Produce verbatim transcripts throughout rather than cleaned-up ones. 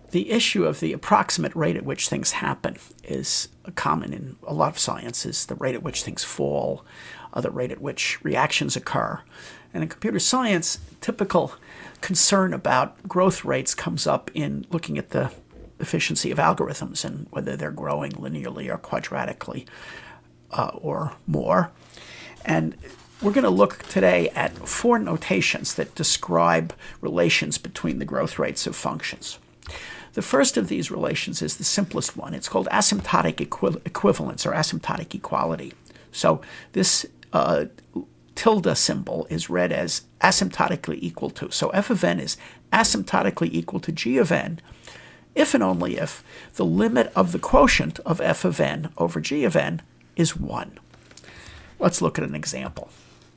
the issue of the approximate rate at which things happen is common in a lot of sciences, the rate at which things fall, uh, the rate at which reactions occur. And in computer science, typical concern about growth rates comes up in looking at the efficiency of algorithms and whether they're growing linearly or quadratically uh, or more. And we're going to look today at four notations that describe relations between the growth rates of functions. The first of these relations is the simplest one. It's called asymptotic equi equivalence or asymptotic equality. So this uh, tilde symbol is read as asymptotically equal to. So f of n is asymptotically equal to g of n if and only if the limit of the quotient of f of n over g of n is one. Let's look at an example.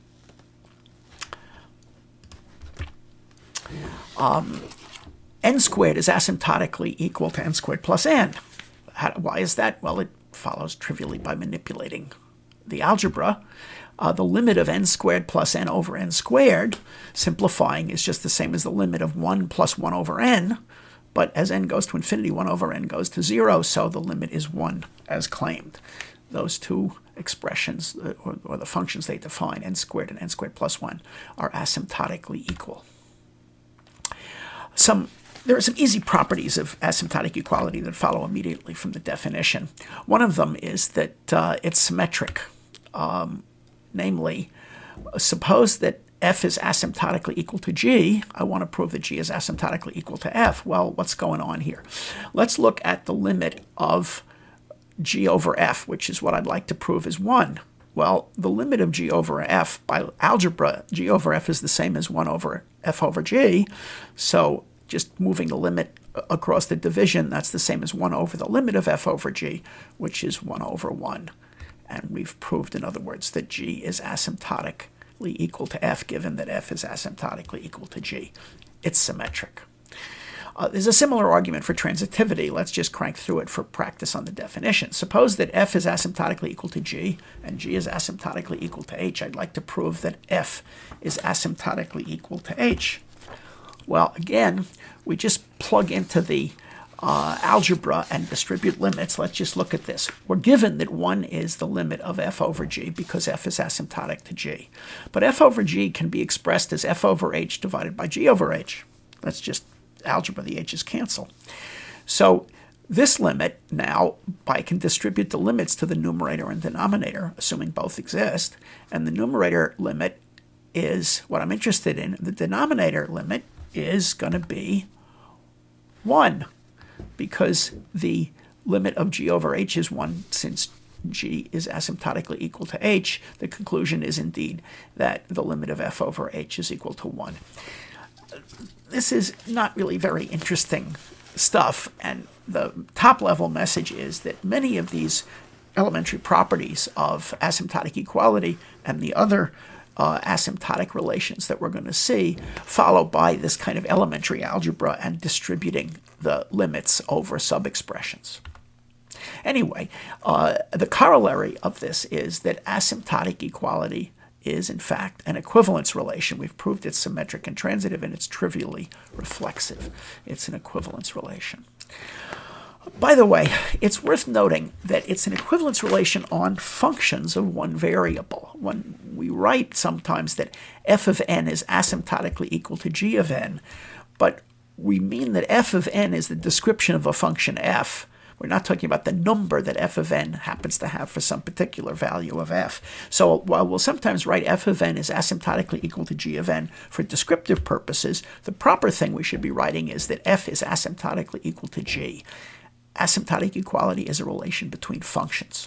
Um, n squared is asymptotically equal to n squared plus n. How, why is that? Well, it follows trivially by manipulating the algebra. Uh, the limit of n squared plus n over n squared, simplifying, is just the same as the limit of one plus one over n. But as n goes to infinity, one over n goes to zero, so the limit is one as claimed. Those two expressions, or, or the functions they define, n squared and n squared plus one, are asymptotically equal. Some, there are some easy properties of asymptotic equality that follow immediately from the definition. One of them is that uh, it's symmetric. Um, namely, suppose that f is asymptotically equal to g. I want to prove that g is asymptotically equal to f. Well, what's going on here? Let's look at the limit of g over f, which is what I'd like to prove is one. Well, the limit of g over f by algebra, g over f is the same as one over f over g. So just moving the limit across the division, that's the same as one over the limit of f over g, which is one over one. And we've proved, in other words, that g is asymptotically equal to f, given that f is asymptotically equal to g. It's symmetric. Uh, there's a similar argument for transitivity. Let's just crank through it for practice on the definition. Suppose that f is asymptotically equal to g and g is asymptotically equal to h. I'd like to prove that f is asymptotically equal to h. Well, again, we just plug into the uh, algebra and distribute limits. Let's just look at this. We're given that one is the limit of f over g because f is asymptotic to g. But f over g can be expressed as f over h divided by g over h. Let's just algebra, the h's cancel. So this limit now, I can distribute the limits to the numerator and denominator, assuming both exist. And the numerator limit is what I'm interested in. The denominator limit is going to be one, because the limit of g over h is one since g is asymptotically equal to h. The conclusion is indeed that the limit of f over h is equal to one. This is not really very interesting stuff, and the top-level message is that many of these elementary properties of asymptotic equality and the other uh, asymptotic relations that we're going to see follow by this kind of elementary algebra and distributing the limits over sub-expressions. Anyway, uh, the corollary of this is that asymptotic equality is, in fact, an equivalence relation. We've proved it's symmetric and transitive, and it's trivially reflexive. It's an equivalence relation. By the way, it's worth noting that it's an equivalence relation on functions of one variable. When we write sometimes that f of n is asymptotically equal to g of n, but we mean that f of n is the description of a function f. We're not talking about the number that f of n happens to have for some particular value of f. So while we'll sometimes write f of n is asymptotically equal to g of n for descriptive purposes, the proper thing we should be writing is that f is asymptotically equal to g. Asymptotic equality is a relation between functions.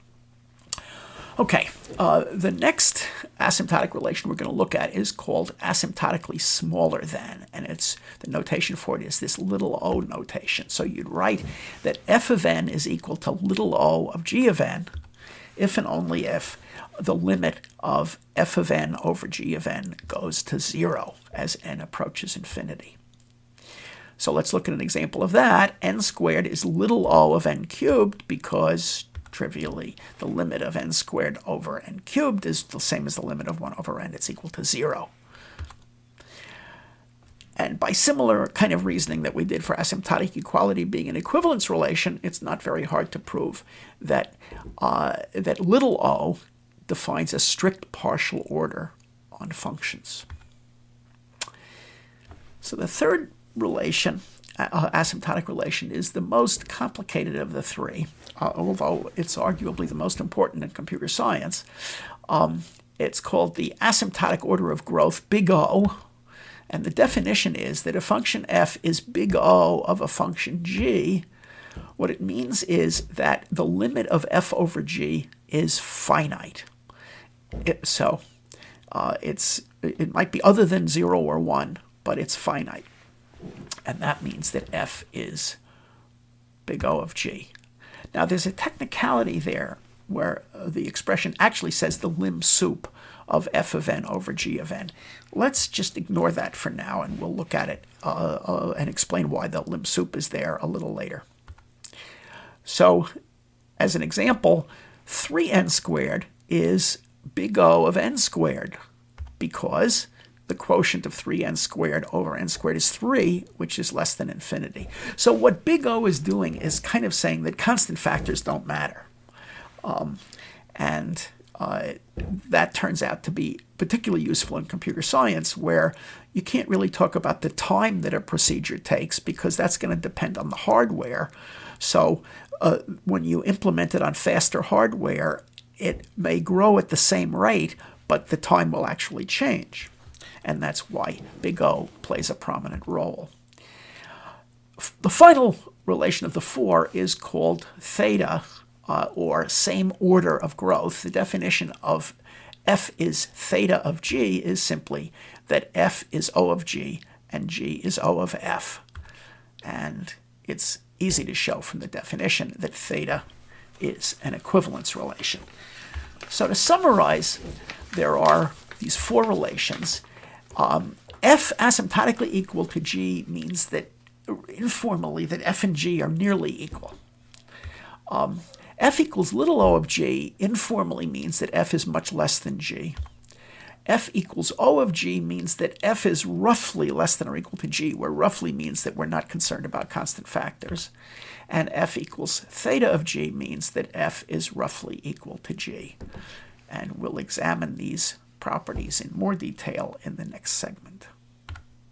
Okay, uh, the next asymptotic relation we're going to look at is called asymptotically smaller than, and it's the notation for it is this little o notation. So you'd write that f of n is equal to little o of g of n if and only if the limit of f of n over g of n goes to zero as n approaches infinity. So let's look at an example of that. N squared is little o of n cubed because, trivially, the limit of n squared over n cubed is the same as the limit of one over n. It's equal to zero. And by similar kind of reasoning that we did for asymptotic equality being an equivalence relation, it's not very hard to prove that, uh, that little o defines a strict partial order on functions. So the third relation, uh, asymptotic relation, is the most complicated of the three, uh, although it's arguably the most important in computer science. Um, it's called the asymptotic order of growth, big O. And the definition is that a function f is big O of a function g. What it means is that the limit of f over g is finite. It, so uh, it's it might be other than zero or one, but it's finite. And that means that f is big O of g. Now there's a technicality there where uh, the expression actually says the lim sup of f of n over g of n. Let's just ignore that for now, and we'll look at it uh, uh, and explain why the lim sup is there a little later. So, as an example, three n squared is big O of n squared, because the quotient of three n squared over n squared is three, which is less than infinity. So what big O is doing is kind of saying that constant factors don't matter. Um, and uh, that turns out to be particularly useful in computer science, where you can't really talk about the time that a procedure takes, because that's going to depend on the hardware. So uh, when you implement it on faster hardware, it may grow at the same rate, but the time will actually change. And that's why big O plays a prominent role. The final relation of the four is called theta, uh, or same order of growth. The definition of f is theta of g is simply that f is O of g and g is O of f. And it's easy to show from the definition that theta is an equivalence relation. So to summarize, there are these four relations. Um, f asymptotically equal to g means that, informally, that f and g are nearly equal. Um, f equals little o of g informally means that f is much less than g. F equals O of g means that f is roughly less than or equal to g, where roughly means that we're not concerned about constant factors. And f equals theta of g means that f is roughly equal to g. And we'll examine these properties in more detail in the next segment.